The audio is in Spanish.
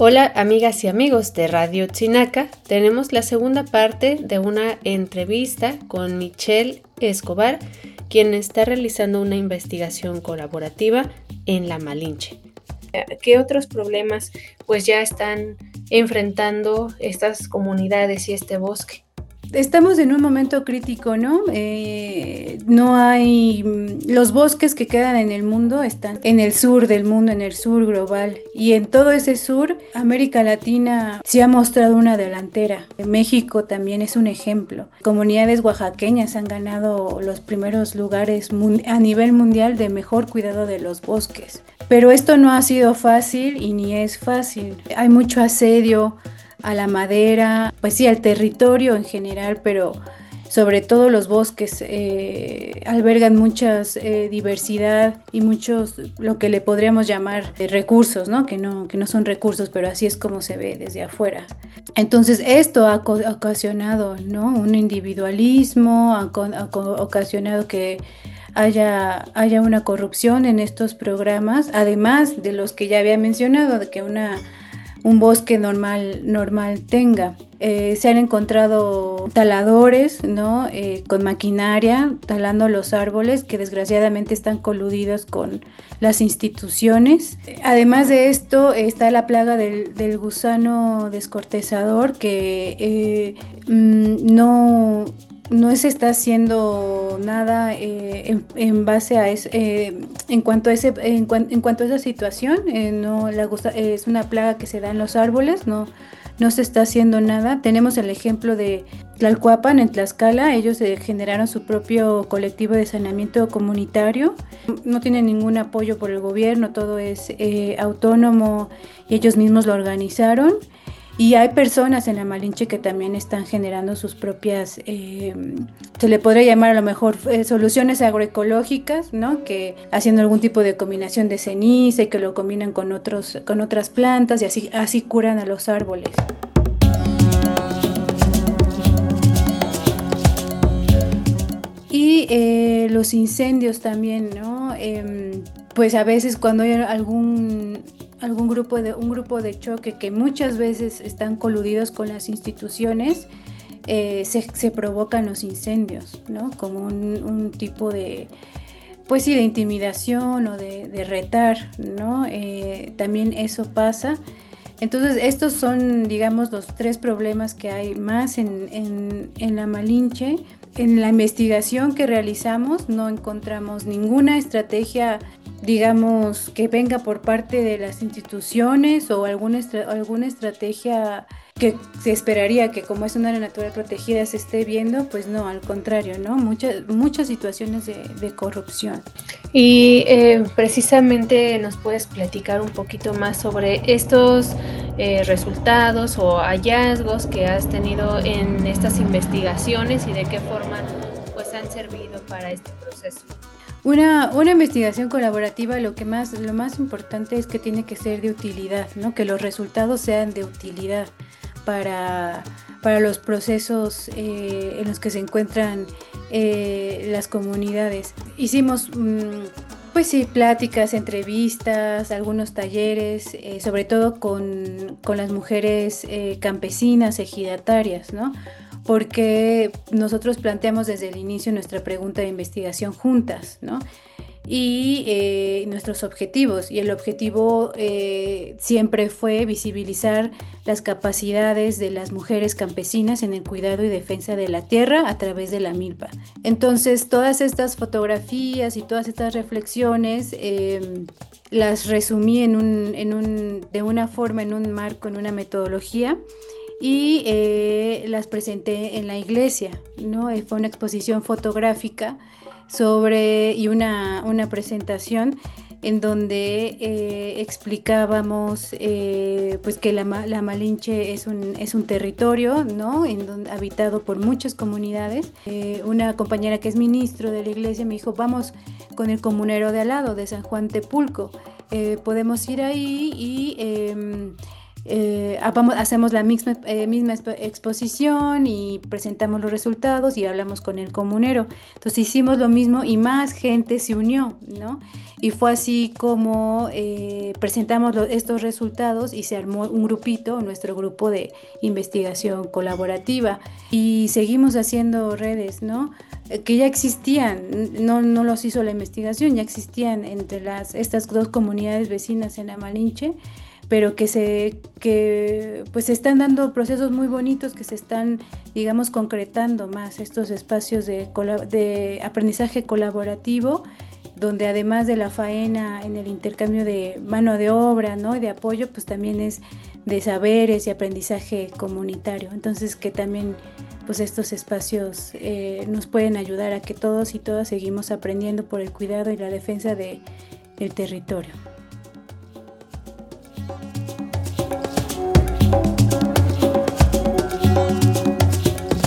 Hola amigas y amigos de Radio Chinaca, tenemos la segunda parte de una entrevista con Michelle Escobar, quien está realizando una investigación colaborativa en La Malinche. ¿Qué otros problemas pues ya están enfrentando estas comunidades y este bosque? Estamos en un momento crítico, ¿no? No hay... Los bosques que quedan en el mundo están en el sur del mundo, en el sur global. Y en todo ese sur, América Latina se ha mostrado una delantera. México también es un ejemplo. Comunidades oaxaqueñas han ganado los primeros lugares a nivel mundial de mejor cuidado de los bosques. Pero esto no ha sido fácil y ni es fácil. Hay mucho asedio a la madera, pues sí, al territorio en general, pero sobre todo los bosques albergan muchas diversidad y muchos, lo que le podríamos llamar recursos, ¿no? Que no son recursos, pero así es como se ve desde afuera. Entonces esto ha ocasionado, ¿no? Un individualismo, ha ocasionado que haya una corrupción en estos programas, además de los que ya había mencionado, de que un bosque normal tenga. Se han encontrado taladores, ¿no? Con maquinaria, talando los árboles que desgraciadamente están coludidos con las instituciones. Además de esto está la plaga del gusano descortezador que no se está haciendo nada en base a eso, en cuanto a esa situación. Es una plaga que se da en los árboles, no se está haciendo nada. Tenemos el ejemplo de Tlalcuapan en Tlaxcala. Ellos generaron su propio colectivo de saneamiento comunitario. No tienen ningún apoyo por el gobierno, todo es autónomo y ellos mismos lo organizaron. Y hay personas en La Malinche que también están generando sus propias, se le podría llamar a lo mejor soluciones agroecológicas, ¿no? Que haciendo algún tipo de combinación de ceniza y que lo combinan con otras plantas y así curan a los árboles. Y los incendios también, ¿no? Pues a veces cuando hay un grupo de choque que muchas veces están coludidos con las instituciones, se provocan los incendios, ¿no? Como un tipo de, pues sí, de intimidación o de retar, ¿no? También eso pasa. Entonces estos son, digamos, los tres problemas que hay más en La Malinche. En la investigación que realizamos no encontramos ninguna estrategia, digamos, que venga por parte de las instituciones o alguna estrategia que se esperaría que, como es una área natural protegida, se esté viendo. Pues no, al contrario, ¿no? Muchas situaciones de corrupción. Y precisamente nos puedes platicar un poquito más sobre estos resultados o hallazgos que has tenido en estas investigaciones y de qué forma pues han servido para este proceso. Una investigación colaborativa, lo más importante es que tiene que ser de utilidad, ¿no? Que los resultados sean de utilidad para los procesos en los que se encuentran las comunidades. Hicimos pues sí, pláticas, entrevistas, algunos talleres, sobre todo con las mujeres campesinas, ejidatarias, ¿no? Porque nosotros planteamos desde el inicio nuestra pregunta de investigación juntas, ¿no? Y nuestros objetivos. Y el objetivo siempre fue visibilizar las capacidades de las mujeres campesinas en el cuidado y defensa de la tierra a través de la milpa. Entonces, todas estas fotografías y todas estas reflexiones las resumí de una forma, en un marco, en una metodología, y las presenté en la iglesia, ¿no? Fue una exposición fotográfica y una presentación en donde explicábamos pues que la Malinche es un territorio, ¿no? Habitado por muchas comunidades. Una compañera que es ministro de la iglesia me dijo: vamos con el comunero de al lado, de San Juan Tepulco, podemos ir ahí y hacemos la misma exposición y presentamos los resultados y hablamos con el comunero. Entonces hicimos lo mismo y más gente se unió, ¿no? Y fue así como presentamos estos resultados y se armó un grupito, nuestro grupo de investigación colaborativa. Y seguimos haciendo redes, ¿no? Que ya existían, no los hizo la investigación, ya existían entre estas dos comunidades vecinas en la Malinche, pero que pues se están dando procesos muy bonitos, que se están, digamos, concretando más estos espacios de aprendizaje colaborativo, donde además de la faena en el intercambio de mano de obra, ¿no?, y de apoyo, pues también es de saberes y aprendizaje comunitario. Entonces que también pues estos espacios nos pueden ayudar a que todos y todas seguimos aprendiendo por el cuidado y la defensa del territorio.